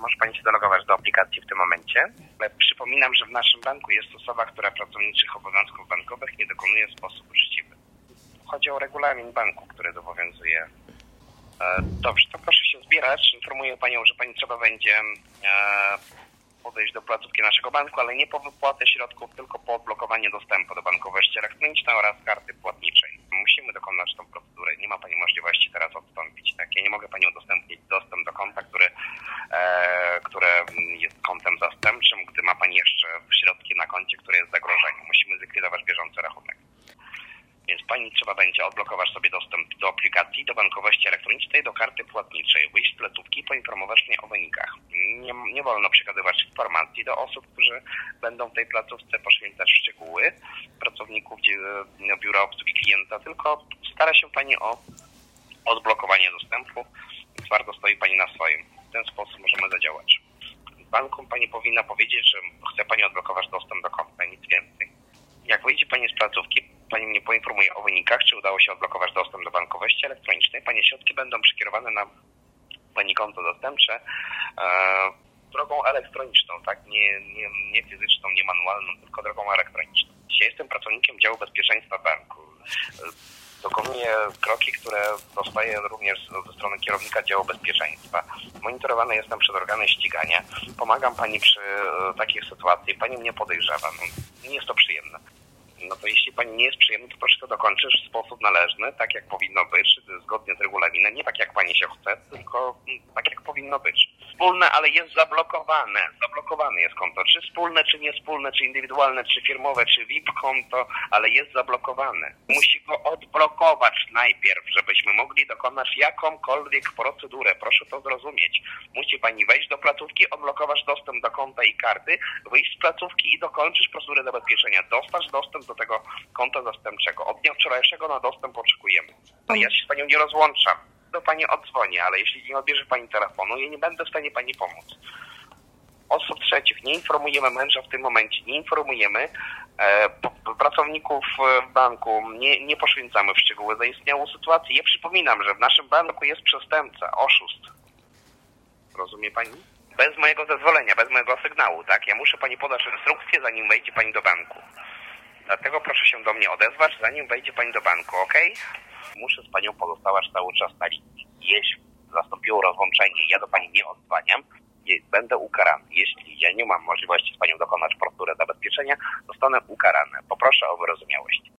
może Pani się zalogować do aplikacji w tym momencie. Przypominam, że w naszym banku jest osoba, która pracowniczych obowiązków bankowych nie dokonuje w sposób uczciwy. Chodzi o regulamin banku, który zobowiązuje. Dobrze, to proszę się zbierać. Informuję Panią, że Pani trzeba będzie podejść do placówki naszego banku, ale nie po wypłatę środków, tylko po odblokowanie dostępu do bankowości elektronicznej oraz karty płatniczej. Musimy dokonać tą procedurę. Nie ma Pani możliwości teraz odstąpić. Tak? Ja nie mogę Pani udostępnić dostęp do konta, które jest kontem zastępczym, gdy ma Pani jeszcze środki na koncie, które jest zagrożeniem. Musimy zlikwidować bieżący rachunek. Więc Pani trzeba będzie odblokować sobie dostęp do aplikacji, do bankowości elektronicznej, do karty płatniczej, wyjść z placówki, poinformować mnie o wynikach. Nie wolno przekazywać informacji do osób, którzy będą w tej placówce, poświęcać szczegóły pracowników biura obsługi klienta, tylko stara się Pani o odblokowanie dostępu. Twardo stoi Pani na swoim. W ten sposób możemy zadziałać. Bankom Pani powinna powiedzieć, że chce Pani odblokować dostęp do konta, nic więcej. Jak wyjdzie Pani z placówki, Pani mnie poinformuje o wynikach, czy udało się odblokować dostęp do bankowości elektronicznej. Pani środki będą przekierowane na Pani konto zastępcze drogą elektroniczną, tak? Nie fizyczną, nie manualną, tylko drogą elektroniczną. Dzisiaj jestem pracownikiem działu bezpieczeństwa banku. Dokonuję kroki, które dostaję również ze strony kierownika działu bezpieczeństwa. Monitorowany jestem przez organy ścigania. Pomagam Pani przy takich sytuacjach. Pani mnie podejrzewa. Nie jest to przyjemne. No to jeśli Pani nie jest przyjemna, to proszę to dokończyć w sposób należny, tak jak powinno być, zgodnie z regulaminem, nie tak jak Pani się chce, tylko tak jak powinno być. Wspólne, ale jest zablokowane. Zablokowane jest konto. Czy wspólne, czy niespólne, czy indywidualne, czy firmowe, czy VIP konto, ale jest zablokowane. Musi go odblokować najpierw, żebyśmy mogli dokonać jakąkolwiek procedurę. Proszę to zrozumieć. Musi Pani wejść do placówki, odblokować dostęp do konta i karty, wyjść z placówki i dokończyć procedurę zabezpieczenia. Dostać dostęp do tego konta zastępczego. Od dnia wczorajszego na dostęp oczekujemy. No ja się z Panią nie rozłączam. Do Pani odzwonię, ale jeśli nie odbierze Pani telefonu, ja nie będę w stanie Pani pomóc. Osób trzecich nie informujemy, męża w tym momencie nie informujemy, pracowników w banku nie poświęcamy w szczegóły zaistniałą sytuację. Ja przypominam, że w naszym banku jest przestępca, oszust. Rozumie Pani? Bez mojego zezwolenia, bez mojego sygnału, tak? Ja muszę Pani podać instrukcję, zanim wejdzie Pani do banku. Dlatego proszę się do mnie odezwać, zanim wejdzie Pani do banku, ok? Muszę z Panią pozostawać cały czas na linii. Jeśli zastąpiło rozłączenie i ja do Pani nie odzwaniam, będę ukarany. Jeśli ja nie mam możliwości z Panią dokonać procedury zabezpieczenia, zostanę ukarany. Poproszę o wyrozumiałość.